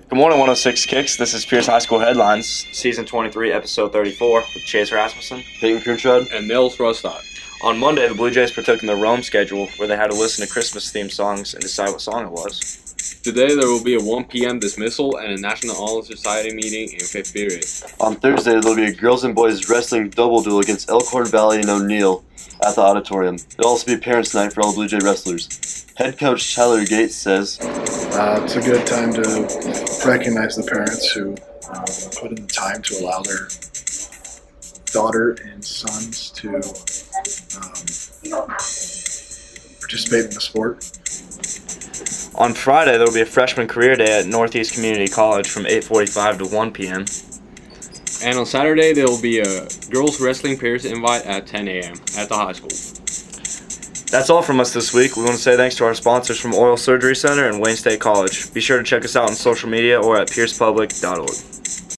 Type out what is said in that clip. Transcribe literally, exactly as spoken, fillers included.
Good morning, one oh six Kicks. This is Pierce High School Headlines, Season twenty-three, Episode thirty-four, with Chase Rasmussen, Peyton Crunchard, and Nils Rostad. On Monday, the Blue Jays partook in the Rome schedule, where they had to listen to Christmas-themed songs and decide what song it was. Today, there will be a one p.m. dismissal and a National Honor Society meeting in fifth period. On Thursday, there will be a girls and boys wrestling double duel against Elkhorn Valley and O'Neill at the auditorium. There will also be a parents' night for all the Blue Jay wrestlers. Head coach Tyler Gates says, uh, it's a good time to recognize the parents who um, put in the time to allow their daughter and sons to um, participate in the sport. On Friday, there will be a freshman career day at Northeast Community College from eight forty-five to one p.m. And on Saturday, there will be a girls wrestling pairs invite at ten a.m. at the high school. That's all from us this week. We want to say thanks to our sponsors from Oral Surgery Center and Wayne State College. Be sure to check us out on social media or at pierce public dot org.